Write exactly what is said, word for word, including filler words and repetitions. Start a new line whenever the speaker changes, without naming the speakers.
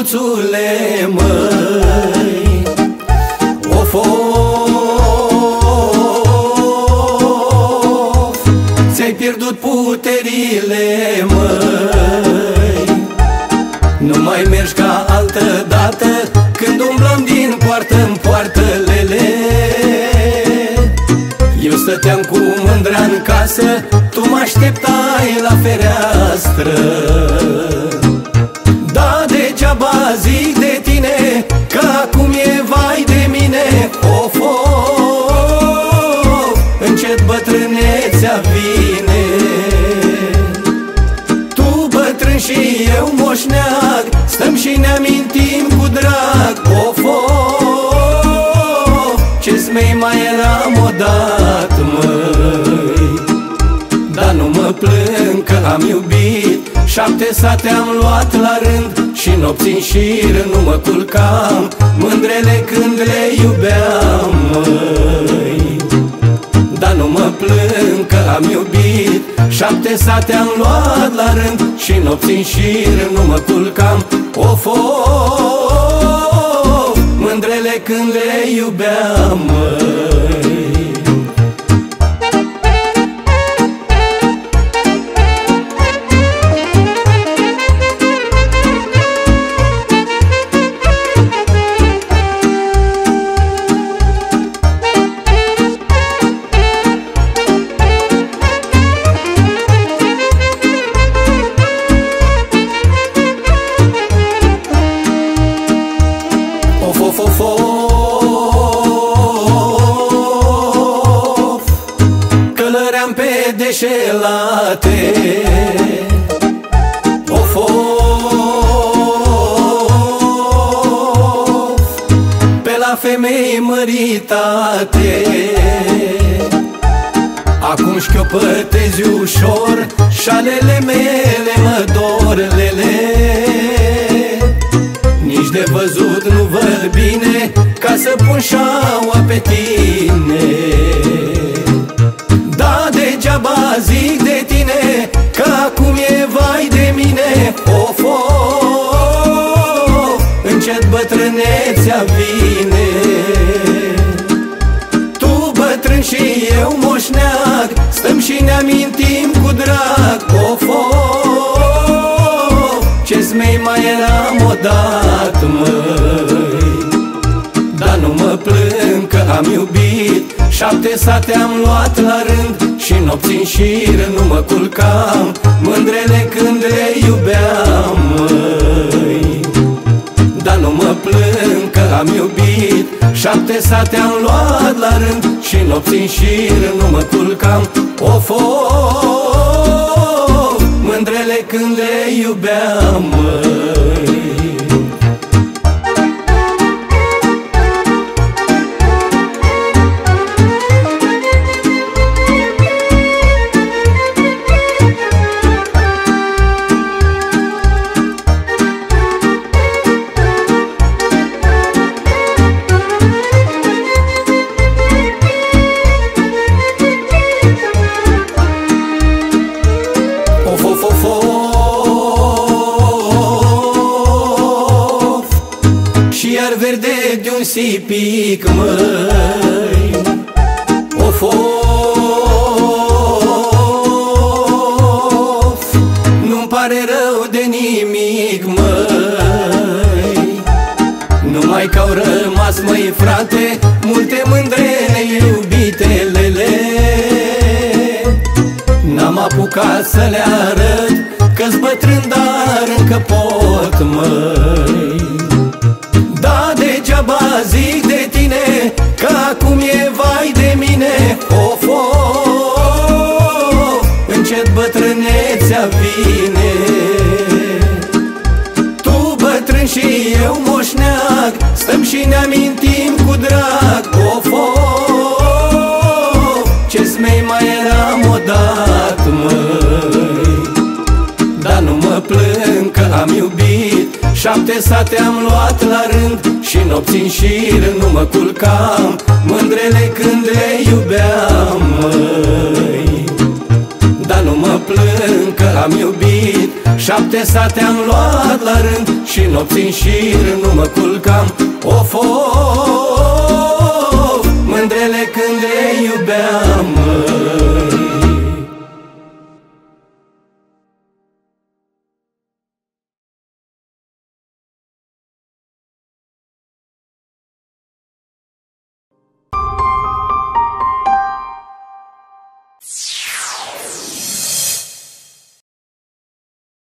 micuțule, măi. Of, of, ți-ai pierdut puterile, măi. Nu mai mergi ca altă dată, când umblăm din poartă în poartă, lele. Eu stăteam cu mândrea în casă, tu mă așteptai la fereastră. Da, degeaba zic de tine, că acum e vai de mine. Of, of, încet bătrânețea vine. Tu bătrân și eu moșneag, stăm și ne amintim cu drag. Of, of, ce smei mai eram odată, măi. Dar nu mă plâng că am iubit, șapte sate am luat la rând, și nopți în șir nu mă culcam, mândrele când le iubeam, măi. Dar nu mă plâng că am iubit, șapte sate am luat la rând, și nopți în șir nu mă culcam. Of, of, mândrele când le iubeam, măi. Of, of, of, of, călăream pe deșelate. Of, of, pe la femei măritate. Acum șchiopătezi ușor, șalele mele mă dor, lele. Nici de văzut nu văd bine, ca să pun șaua pe tine. Da, degeaba zic de tine, că acum e vai de mine. Of, of, încet bătrânețea vine. Tu bătrân și eu moșneag, stăm și ne amintim cu drag. Of, of, ce smei mai eram odată, măi. Dar nu mă plâng că am iubit, șapte sate am luat la rând, și nopți în șir nu mă culcam, mândrele când le iubeam, măi. Dar nu mă plâng că am iubit, șapte sate am luat la rând, și nopți în șir nu mă culcam. Of, of, mândrele când le iubeam, măi. Of, of, of, of, și iar verde de un sipic, măi. Of, of, nu-mi pare rău de nimic, măi. Numai că au rămas, măi, frate, multe mândrele iubite, lele. N-am apucat să le arăt, că-s bătrân, dar încă pot, măi. Da, degeaba zic de tine, că acum e vai de mine. Of, of, încet bătrânețea vine. Tu bătrân și eu moșneag, stăm și ne amintim cu drag. Of, of, ce smei mai eram odată, măi. Dar nu mă plâng că am iubit, șapte sate am luat la rând, și nopți în șir nu mă culcam, mândrele când le iubeam, măi. Dar nu mă plâng că am iubit. Șapte sate am luat la rând și nopți în șir nu mă culcam. Of, of, mândrele când le iubeam.